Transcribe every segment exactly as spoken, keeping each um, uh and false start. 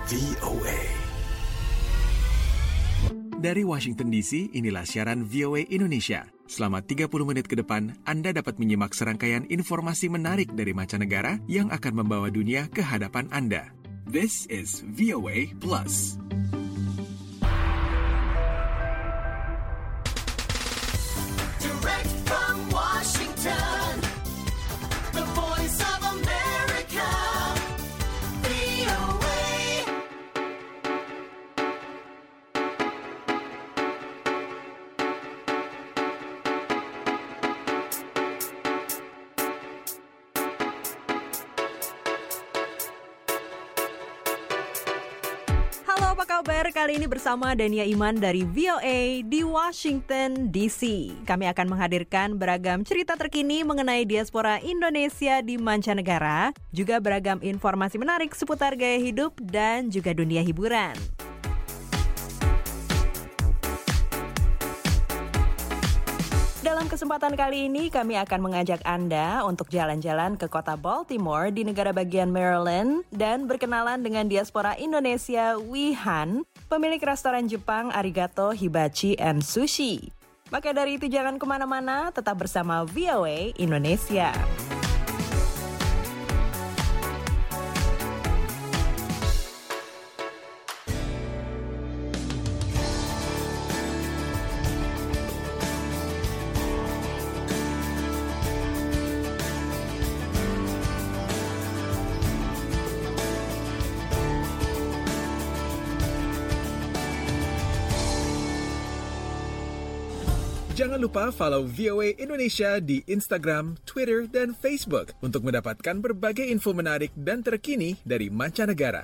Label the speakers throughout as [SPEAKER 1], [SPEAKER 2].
[SPEAKER 1] V O A. Dari Washington D C, inilah siaran V O A Indonesia. Selama tiga puluh menit ke depan, Anda dapat menyimak serangkaian informasi menarik dari mancanegara yang akan membawa dunia ke hadapan Anda. This is V O A Plus.
[SPEAKER 2] Direct from Washington, the voice of America, V O A.
[SPEAKER 3] Halo, apa kabar? Kali ini bersama Dania Iman dari V O A di Washington D C. Kami akan menghadirkan beragam cerita terkini mengenai diaspora Indonesia di mancanegara, juga beragam informasi menarik seputar gaya hidup dan juga dunia hiburan. Dalam kesempatan kali ini, kami akan mengajak Anda untuk jalan-jalan ke kota Baltimore di negara bagian Maryland dan berkenalan dengan diaspora Indonesia Wee Han, pemilik restoran Jepang Arigato Hibachi and Sushi. Maka dari itu jangan kemana-mana, tetap bersama V O A Indonesia.
[SPEAKER 1] Jangan lupa follow V O A Indonesia di Instagram, Twitter, dan Facebook untuk mendapatkan berbagai info menarik dan terkini dari mancanegara.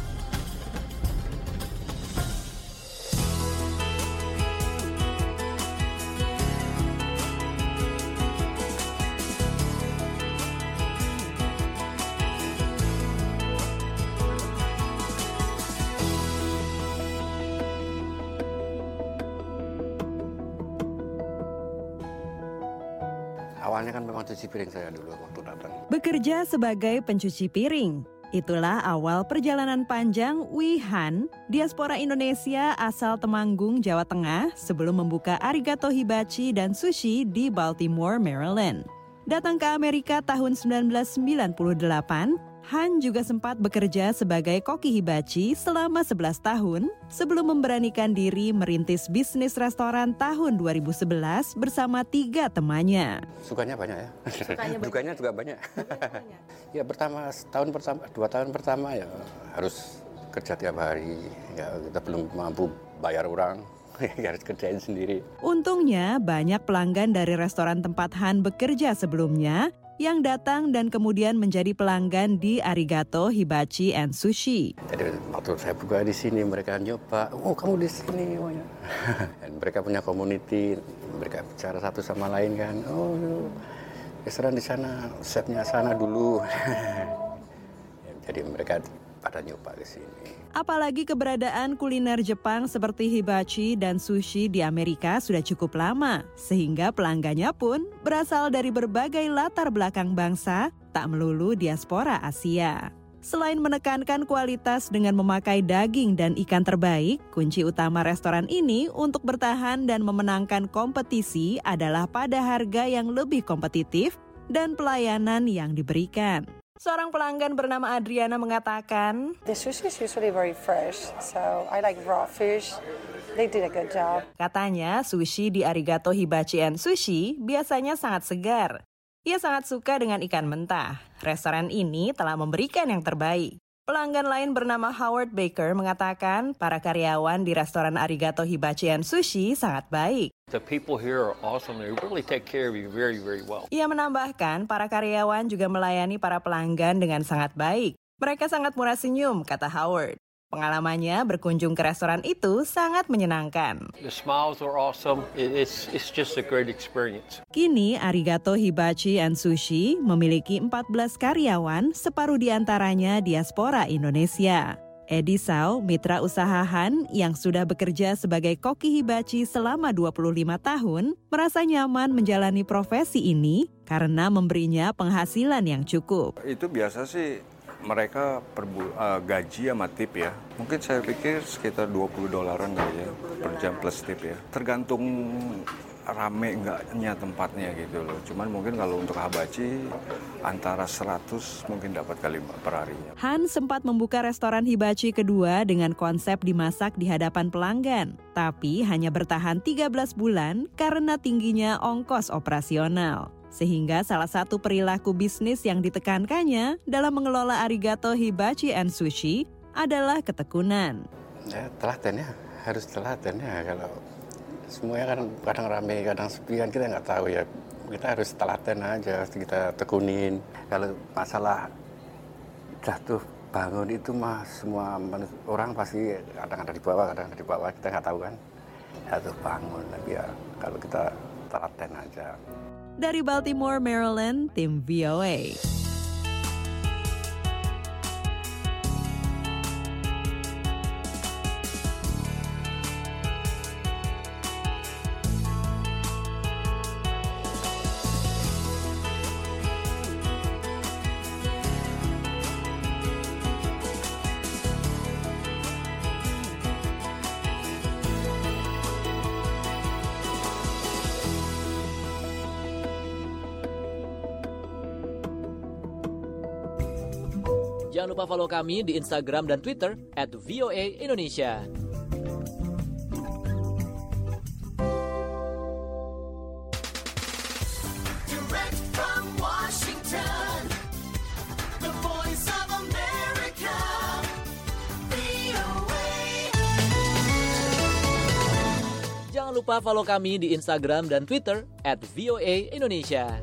[SPEAKER 4] Awalnya kan memang cuci piring saya dulu waktu datang.
[SPEAKER 3] Bekerja sebagai pencuci piring. Itulah awal perjalanan panjang Wee Han, diaspora Indonesia asal Temanggung, Jawa Tengah, sebelum membuka Arigato Hibachi dan Sushi di Baltimore, Maryland. Datang ke Amerika tahun sembilan belas sembilan puluh delapan, Han juga sempat bekerja sebagai koki hibachi selama sebelas tahun sebelum memberanikan diri merintis bisnis restoran tahun dua ribu sebelas bersama tiga temannya.
[SPEAKER 4] Sukanya banyak ya.
[SPEAKER 3] Sukanya banyak.
[SPEAKER 4] Dukanya juga banyak. Ya pertama tahun pertama, dua tahun pertama ya harus kerja tiap hari. Ya kita belum mampu bayar orang. Harus kerjain sendiri.
[SPEAKER 3] Untungnya banyak pelanggan dari restoran tempat Han bekerja sebelumnya yang datang dan kemudian menjadi pelanggan di Arigato Hibachi and Sushi.
[SPEAKER 4] Jadi waktu saya buka di sini mereka nyoba, oh kamu di sini, oh ya. Dan mereka punya community, mereka bicara satu sama lain kan, oh restoran di sana, chefnya sana dulu. Jadi mereka pada nyoba ke sini.
[SPEAKER 3] Apalagi keberadaan kuliner Jepang seperti hibachi dan sushi di Amerika sudah cukup lama, sehingga pelanggannya pun berasal dari berbagai latar belakang bangsa, tak melulu diaspora Asia. Selain menekankan kualitas dengan memakai daging dan ikan terbaik, kunci utama restoran ini untuk bertahan dan memenangkan kompetisi adalah pada harga yang lebih kompetitif dan pelayanan yang diberikan. Seorang pelanggan bernama Adriana mengatakan,
[SPEAKER 5] The sushi is usually very fresh, so I like raw fish. They did a good job.
[SPEAKER 3] Katanya sushi di Arigato Hibachi and Sushi biasanya sangat segar. Ia sangat suka dengan ikan mentah. Restoran ini telah memberikan yang terbaik. Pelanggan lain bernama Howard Baker mengatakan para karyawan di restoran Arigato Hibachi and Sushi sangat baik.
[SPEAKER 6] The people here are awesome. They really take care of you very, very well.
[SPEAKER 3] Ia menambahkan para karyawan juga melayani para pelanggan dengan sangat baik. Mereka sangat murah senyum, kata Howard. Pengalamannya berkunjung ke restoran itu sangat menyenangkan.
[SPEAKER 6] The smiles are awesome. It, it's it's just a great experience.
[SPEAKER 3] Kini Arigato Hibachi and Sushi memiliki empat belas karyawan, separuh diantaranya diaspora Indonesia. Edi Sao, mitra usaha Han yang sudah bekerja sebagai koki hibachi selama dua puluh lima tahun, merasa nyaman menjalani profesi ini karena memberinya penghasilan yang cukup.
[SPEAKER 7] Itu biasa sih mereka per bu- uh, gaji sama tip ya. Mungkin saya pikir sekitar dua puluh dolaran kali ya per jam plus tip ya. Tergantung rame enggaknya tempatnya gitu loh. Cuman mungkin kalau untuk hibachi antara seratus mungkin dapat kali per harinya.
[SPEAKER 3] Han sempat membuka restoran hibachi kedua dengan konsep dimasak di hadapan pelanggan. Tapi hanya bertahan tiga belas bulan karena tingginya ongkos operasional. Sehingga salah satu perilaku bisnis yang ditekankannya dalam mengelola Arigato Hibachi and Sushi adalah ketekunan.
[SPEAKER 4] Ya, telaten ya, harus telaten ya. Kalau semuanya kan kadang rame, kadang sepi kan kita nggak tahu ya. Kita harus telaten aja, harus kita tekunin. Kalau masalah jatuh bangun itu mah semua orang pasti kadang ada di bawah, kadang ada di bawah, kita nggak tahu kan. Jatuh bangun, tapi ya kalau kita telaten aja.
[SPEAKER 3] Dari Baltimore, Maryland, tim V O A.
[SPEAKER 8] Jangan lupa follow kami di Instagram dan Twitter at V O A Indonesia.
[SPEAKER 2] Direct from Washington, the voice of America, V O A.
[SPEAKER 8] Jangan lupa follow kami di Instagram dan Twitter at V O A Indonesia.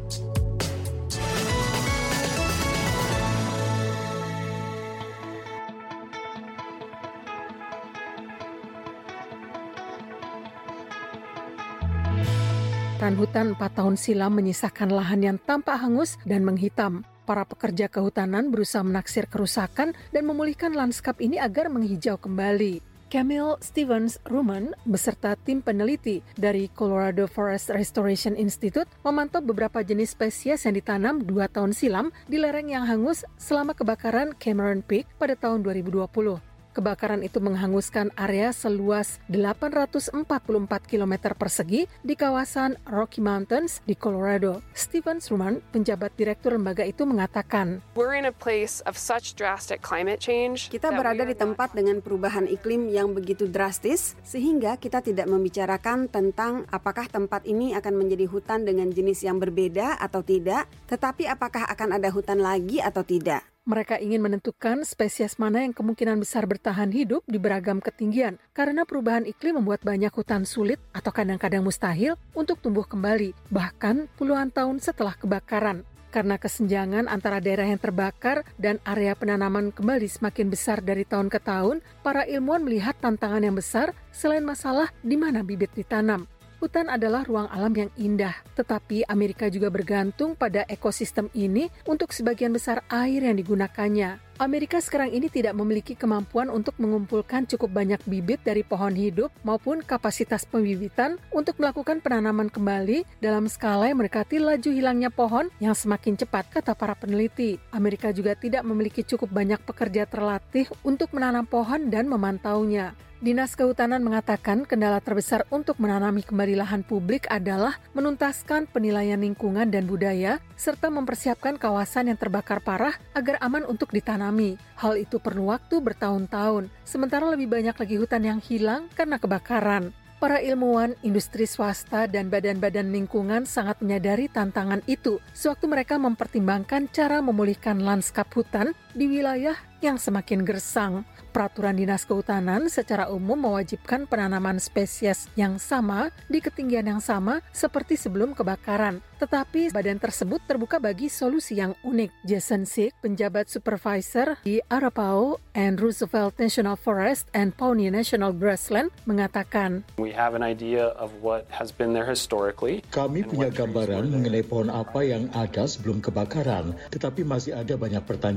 [SPEAKER 9] Kebakaran hutan empat tahun silam menyisakan lahan yang tampak hangus dan menghitam. Para pekerja kehutanan berusaha menaksir kerusakan dan memulihkan lanskap ini agar menghijau kembali. Camille Stevens Ruman beserta tim peneliti dari Colorado Forest Restoration Institute memantau beberapa jenis spesies yang ditanam dua tahun silam di lereng yang hangus selama kebakaran Cameron Peak pada tahun dua ribu dua puluh. Kebakaran itu menghanguskan area seluas delapan ratus empat puluh empat kilometer persegi di kawasan Rocky Mountains di Colorado. Stevens Ruman, penjabat direktur lembaga itu mengatakan,
[SPEAKER 10] We're in a place of such drastic climate change.
[SPEAKER 11] Kita berada di tempat dengan perubahan iklim yang begitu drastis, sehingga kita tidak membicarakan tentang apakah tempat ini akan menjadi hutan dengan jenis yang berbeda atau tidak, tetapi apakah akan ada hutan lagi atau tidak.
[SPEAKER 9] Mereka ingin menentukan spesies mana yang kemungkinan besar bertahan hidup di beragam ketinggian karena perubahan iklim membuat banyak hutan sulit atau kadang-kadang mustahil untuk tumbuh kembali, bahkan puluhan tahun setelah kebakaran. Karena kesenjangan antara daerah yang terbakar dan area penanaman kembali semakin besar dari tahun ke tahun, para ilmuwan melihat tantangan yang besar selain masalah di mana bibit ditanam. Hutan adalah ruang alam yang indah, tetapi Amerika juga bergantung pada ekosistem ini untuk sebagian besar air yang digunakannya. Amerika sekarang ini tidak memiliki kemampuan untuk mengumpulkan cukup banyak bibit dari pohon hidup maupun kapasitas pembibitan untuk melakukan penanaman kembali dalam skala yang mendekati laju hilangnya pohon yang semakin cepat, kata para peneliti. Amerika juga tidak memiliki cukup banyak pekerja terlatih untuk menanam pohon dan memantaunya. Dinas Kehutanan mengatakan kendala terbesar untuk menanami kembali lahan publik adalah menuntaskan penilaian lingkungan dan budaya, serta mempersiapkan kawasan yang terbakar parah agar aman untuk ditanami. Hal itu perlu waktu bertahun-tahun, sementara lebih banyak lagi hutan yang hilang karena kebakaran. Para ilmuwan, industri swasta, dan badan-badan lingkungan sangat menyadari tantangan itu sewaktu mereka mempertimbangkan cara memulihkan lanskap hutan di wilayah yang semakin gersang. Peraturan Dinas Kehutanan secara umum mewajibkan penanaman spesies yang sama di ketinggian yang sama seperti sebelum kebakaran. Tetapi badan tersebut terbuka bagi solusi yang unik. Jason Sick, penjabat supervisor di Arapaho and Roosevelt National Forest and Pawnee National Grassland, mengatakan,
[SPEAKER 12] We have an idea of what has been there historically.
[SPEAKER 13] Kami punya gambaran mengenai pohon apa yang ada sebelum kebakaran, tetapi masih ada banyak pertanyaan mengenai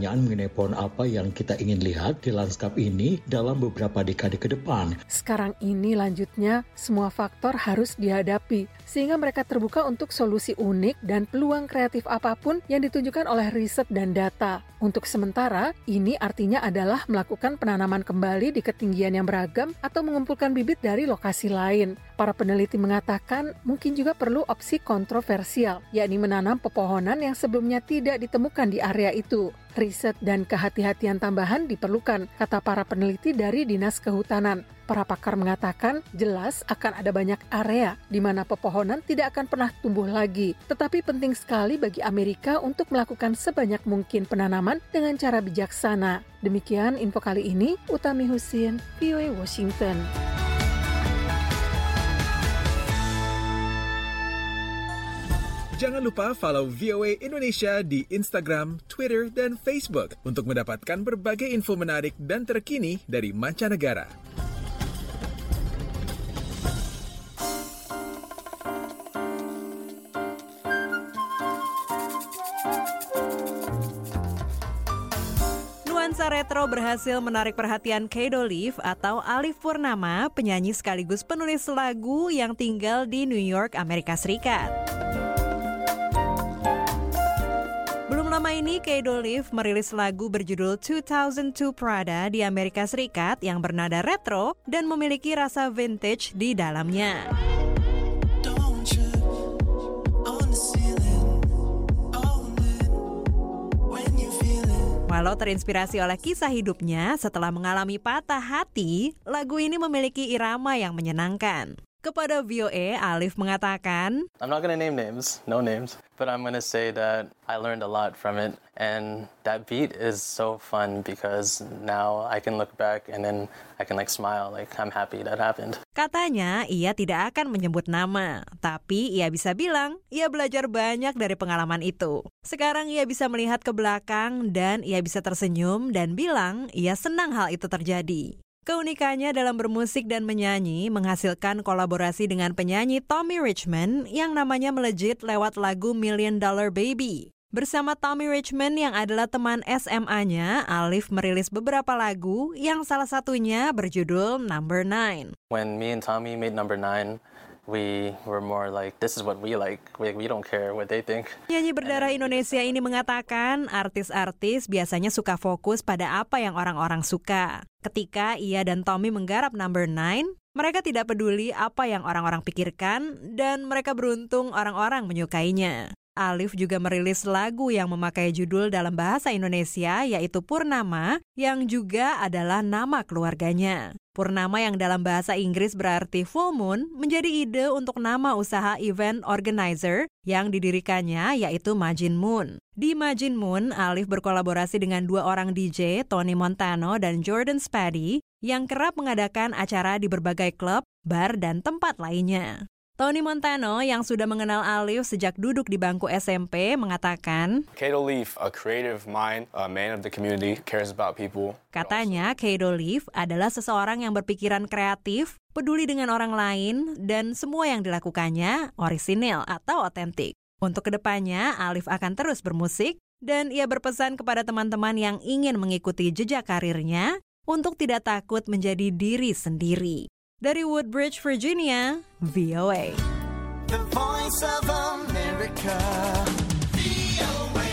[SPEAKER 13] mengenai pohon apa yang kita ingin lihat di lanskap ini dalam beberapa dekade ke depan.
[SPEAKER 9] Sekarang ini lanjutnya, semua faktor harus dihadapi, sehingga mereka terbuka untuk solusi unik dan peluang kreatif apapun yang ditunjukkan oleh riset dan data. Untuk sementara, ini artinya adalah melakukan penanaman kembali di ketinggian yang beragam atau mengumpulkan bibit dari lokasi lain. Para peneliti mengatakan mungkin juga perlu opsi kontroversial, yakni menanam pepohonan yang sebelumnya tidak ditemukan di area itu. Riset dan kehati-hatian tambahan diperlukan, kata para peneliti dari Dinas Kehutanan. Para pakar mengatakan jelas akan ada banyak area di mana pepohonan tidak akan pernah tumbuh lagi. Tetapi penting sekali bagi Amerika untuk melakukan sebanyak mungkin penanaman dengan cara bijaksana. Demikian info kali ini, Utami Husin, V O A Washington.
[SPEAKER 1] Jangan lupa follow V O A Indonesia di Instagram, Twitter, dan Facebook untuk mendapatkan berbagai info menarik dan terkini dari mancanegara.
[SPEAKER 3] Nuansa retro berhasil menarik perhatian Kato Leaf atau Alif Purnama, penyanyi sekaligus penulis lagu yang tinggal di New York, Amerika Serikat. Belum lama ini, Kato Leaf merilis lagu berjudul two thousand two Prada di Amerika Serikat yang bernada retro dan memiliki rasa vintage di dalamnya. Walau terinspirasi oleh kisah hidupnya setelah mengalami patah hati, lagu ini memiliki irama yang menyenangkan. Kepada V O A, Alif mengatakan,
[SPEAKER 14] I'm not going to name names, no names, but I'm going to say that I learned a lot from it, and that beat is so fun because now I can look back and then I can like smile, like I'm happy that happened.
[SPEAKER 3] Katanya ia tidak akan menyebut nama, tapi ia bisa bilang ia belajar banyak dari pengalaman itu. Sekarang ia bisa melihat ke belakang dan ia bisa tersenyum dan bilang ia senang hal itu terjadi. Keunikannya dalam bermusik dan menyanyi menghasilkan kolaborasi dengan penyanyi Tommy Richman yang namanya melejit lewat lagu Million Dollar Baby. Bersama Tommy Richman yang adalah teman S M A-nya, Alif merilis beberapa lagu yang salah satunya berjudul Number Nine.
[SPEAKER 14] When me and Tommy made Number Nine, we were more like, this is what we like. We, we don't care what they think.
[SPEAKER 3] Penyanyi berdarah Indonesia ini mengatakan artis-artis biasanya suka fokus pada apa yang orang-orang suka. Ketika ia dan Tommy menggarap Number Nine, mereka tidak peduli apa yang orang-orang pikirkan dan mereka beruntung orang-orang menyukainya. Alif juga merilis lagu yang memakai judul dalam bahasa Indonesia yaitu Purnama yang juga adalah nama keluarganya. Purnama yang dalam bahasa Inggris berarti full moon menjadi ide untuk nama usaha event organizer yang didirikannya yaitu Majin Moon. Di Majin Moon, Alif berkolaborasi dengan dua orang D J, Tony Montano dan Jordan Spady, yang kerap mengadakan acara di berbagai klub, bar, dan tempat lainnya. Tony Montano yang sudah mengenal Alif sejak duduk di bangku S M P mengatakan,
[SPEAKER 15] Kato Leaf, a creative mind, a man of the community, cares about people.
[SPEAKER 3] Katanya, Kato Leaf adalah seseorang yang berpikiran kreatif, peduli dengan orang lain, dan semua yang dilakukannya orisinil atau otentik. Untuk kedepannya, Alif akan terus bermusik, dan ia berpesan kepada teman-teman yang ingin mengikuti jejak karirnya untuk tidak takut menjadi diri sendiri. Dari Woodbridge, Virginia, V O A.
[SPEAKER 2] The Voice of America, V O A.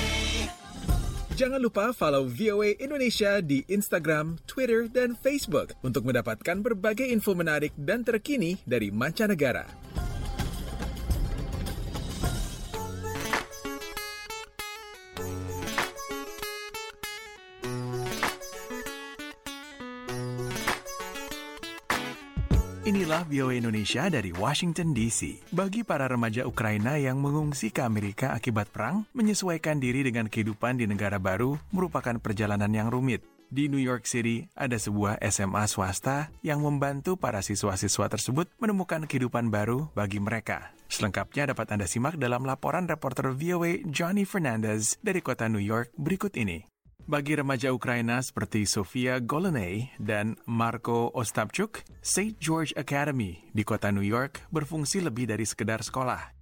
[SPEAKER 1] Jangan lupa follow V O A Indonesia di Instagram, Twitter, dan Facebook untuk mendapatkan berbagai info menarik dan terkini dari mancanegara. Inilah V O A Indonesia dari Washington D C. Bagi para remaja Ukraina yang mengungsi ke Amerika akibat perang, menyesuaikan diri dengan kehidupan di negara baru merupakan perjalanan yang rumit. Di New York City, ada sebuah S M A swasta yang membantu para siswa-siswa tersebut menemukan kehidupan baru bagi mereka. Selengkapnya dapat Anda simak dalam laporan reporter V O A Johnny Fernandez dari kota New York berikut ini. Bagi remaja Ukraina seperti Sofia Golenay dan Marko Ostapchuk, Saint George Academy di kota New York berfungsi lebih dari sekedar sekolah.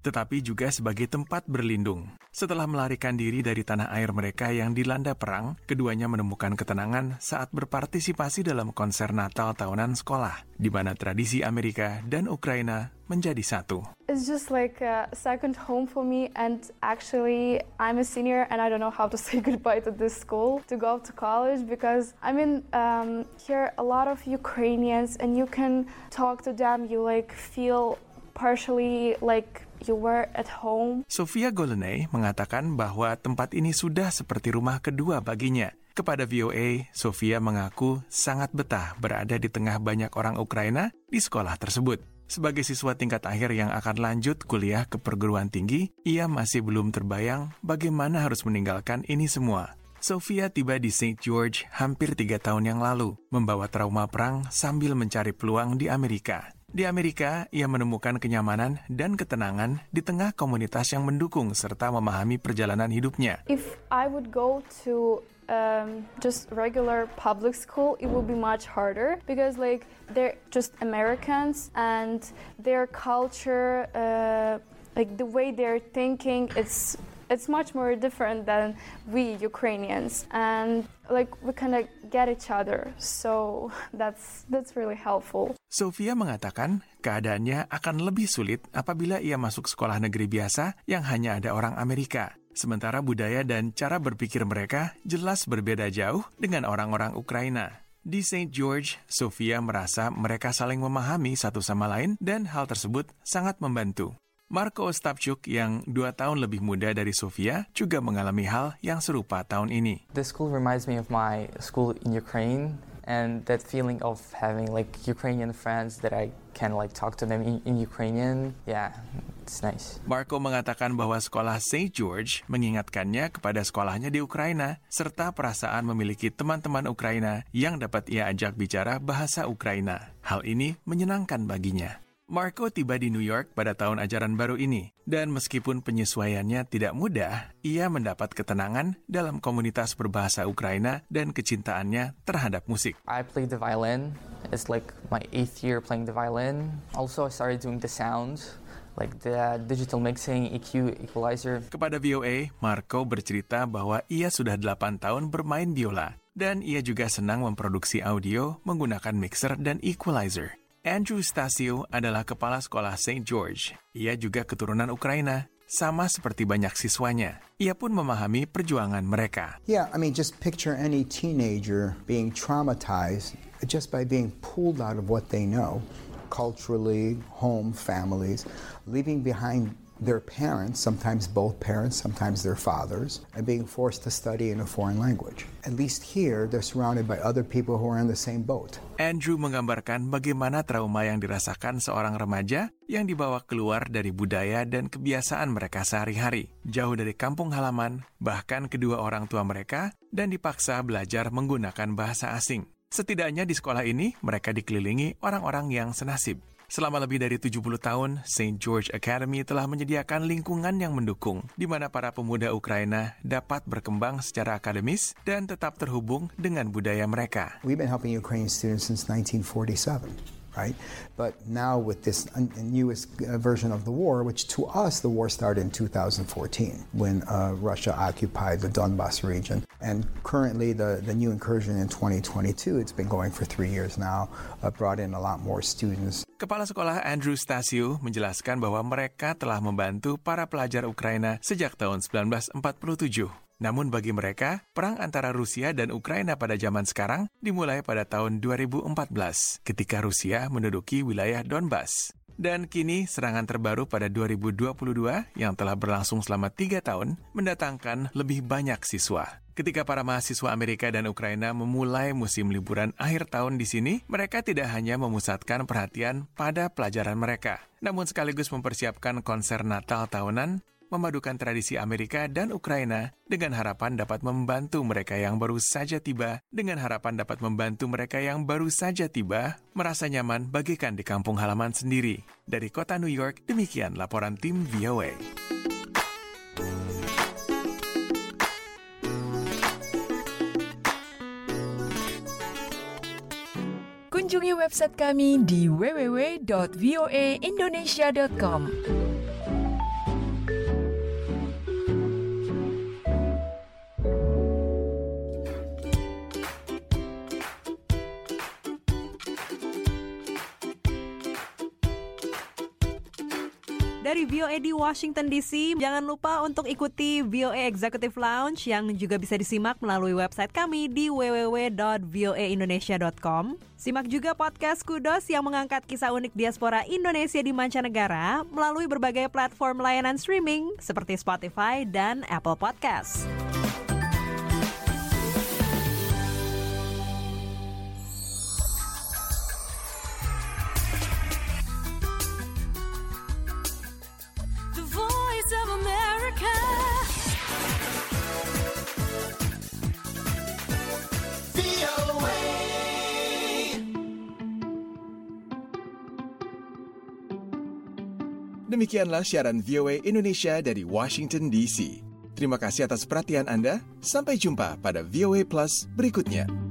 [SPEAKER 1] tetapi juga sebagai tempat berlindung. Setelah melarikan diri dari tanah air mereka yang dilanda perang, keduanya menemukan ketenangan saat berpartisipasi dalam konser Natal tahunan sekolah, di mana tradisi Amerika dan Ukraina menjadi satu.
[SPEAKER 16] It's just like a second home for me, and actually I'm a senior and I don't know how to say goodbye to this school to go to college, because I mean um, here a lot of Ukrainians and you can talk to them, you like feel partially like you were at home.
[SPEAKER 1] Sofia Golenay mengatakan bahwa tempat ini sudah seperti rumah kedua baginya. Kepada V O A, Sofia mengaku sangat betah berada di tengah banyak orang Ukraina di sekolah tersebut. Sebagai siswa tingkat akhir yang akan lanjut kuliah ke perguruan tinggi, ia masih belum terbayang bagaimana harus meninggalkan ini semua. Sofia tiba di Saint George hampir tiga tahun yang lalu, membawa trauma perang sambil mencari peluang di Amerika. Di Amerika, ia menemukan kenyamanan dan ketenangan di tengah komunitas yang mendukung serta memahami perjalanan hidupnya.
[SPEAKER 16] If I would go to um, just regular public school, it would be much harder because like they're just Americans and their culture, uh, like the way they're thinking, it's it's much more different than we Ukrainians, and like we kind of get each other, so that's that's really helpful.
[SPEAKER 1] Sofia mengatakan keadaannya akan lebih sulit apabila ia masuk sekolah negeri biasa yang hanya ada orang Amerika. Sementara budaya dan cara berpikir mereka jelas berbeda jauh dengan orang-orang Ukraina. Di Saint George, Sofia merasa mereka saling memahami satu sama lain dan hal tersebut sangat membantu. Marko Ostapchuk yang dua tahun lebih muda dari Sofia juga mengalami hal yang serupa tahun ini.
[SPEAKER 17] The school reminds me of my school in Ukraine, and that feeling of having like Ukrainian friends that I can like talk to them in, in Ukrainian, yeah, it's nice.
[SPEAKER 1] Marko mengatakan bahwa sekolah Saint George mengingatkannya kepada sekolahnya di Ukraina, serta perasaan memiliki teman-teman Ukraina yang dapat ia ajak bicara bahasa Ukraina. Hal ini menyenangkan baginya. Marko tiba di New York pada tahun ajaran baru ini, dan meskipun penyesuaiannya tidak mudah, ia mendapat ketenangan dalam komunitas berbahasa Ukraina dan kecintaannya terhadap musik.
[SPEAKER 17] I played the violin. It's like my eighth year playing the violin. Also, I started doing the sound, like the digital mixing, E Q, equalizer.
[SPEAKER 1] Kepada V O A, Marko bercerita bahwa ia sudah delapan tahun bermain biola, dan ia juga senang memproduksi audio menggunakan mixer dan equalizer. Andrew Stasio adalah kepala sekolah Saint George. Ia juga keturunan Ukraina, sama seperti banyak siswanya. Ia pun memahami perjuangan mereka.
[SPEAKER 18] Yeah, I mean, just picture any teenager being traumatized just by being pulled out of what they know, culturally, home, families, leaving behind their parents, sometimes both parents, sometimes their fathers, and being forced to study in a foreign language. At least here, they're surrounded by other people who are in the same boat.
[SPEAKER 1] Andrew menggambarkan bagaimana trauma yang dirasakan seorang remaja yang dibawa keluar dari budaya dan kebiasaan mereka sehari-hari, jauh dari kampung halaman, bahkan kedua orang tua mereka, dan dipaksa belajar menggunakan bahasa asing. Setidaknya di sekolah ini, mereka dikelilingi orang-orang yang senasib. Selama lebih dari tujuh puluh tahun, Saint George Academy telah menyediakan lingkungan yang mendukung, di mana para pemuda Ukraina dapat berkembang secara akademis dan tetap terhubung dengan budaya mereka.
[SPEAKER 18] We've been helping Ukrainian students since nineteen forty-seven, right? But now with this newest version of the war, which to us the war started in two thousand fourteen when uh, Russia occupied the Donbas region. And currently the, the new incursion in twenty twenty-two, it's been going for three years now, uh, brought in a lot more students.
[SPEAKER 1] Kepala sekolah Andrew Stasio menjelaskan bahwa mereka telah membantu para pelajar Ukraina sejak tahun sembilan belas empat puluh tujuh. Namun bagi mereka, perang antara Rusia dan Ukraina pada zaman sekarang dimulai pada tahun dua ribu empat belas, ketika Rusia menduduki wilayah Donbas. Dan kini serangan terbaru pada dua ribu dua puluh dua yang telah berlangsung selama tiga tahun mendatangkan lebih banyak siswa. Ketika para mahasiswa Amerika dan Ukraina memulai musim liburan akhir tahun di sini, mereka tidak hanya memusatkan perhatian pada pelajaran mereka, namun sekaligus mempersiapkan konser Natal tahunan, memadukan tradisi Amerika dan Ukraina dengan harapan dapat membantu mereka yang baru saja tiba, dengan harapan dapat membantu mereka yang baru saja tiba, merasa nyaman bagikan di kampung halaman sendiri. Dari kota New York, demikian laporan tim V O A.
[SPEAKER 19] Kunjungi website kami di w w w dot v o a indonesia dot com.
[SPEAKER 3] dari V O A di Washington D C. Jangan lupa untuk ikuti V O A Executive Lounge yang juga bisa disimak melalui website kami di w w w dot v o a indonesia dot com. Simak juga podcast Kudos yang mengangkat kisah unik diaspora Indonesia di mancanegara melalui berbagai platform layanan streaming seperti Spotify dan Apple Podcasts.
[SPEAKER 1] Demikianlah siaran V O A Indonesia dari Washington D C. Terima kasih atas perhatian Anda. Sampai jumpa pada V O A Plus berikutnya.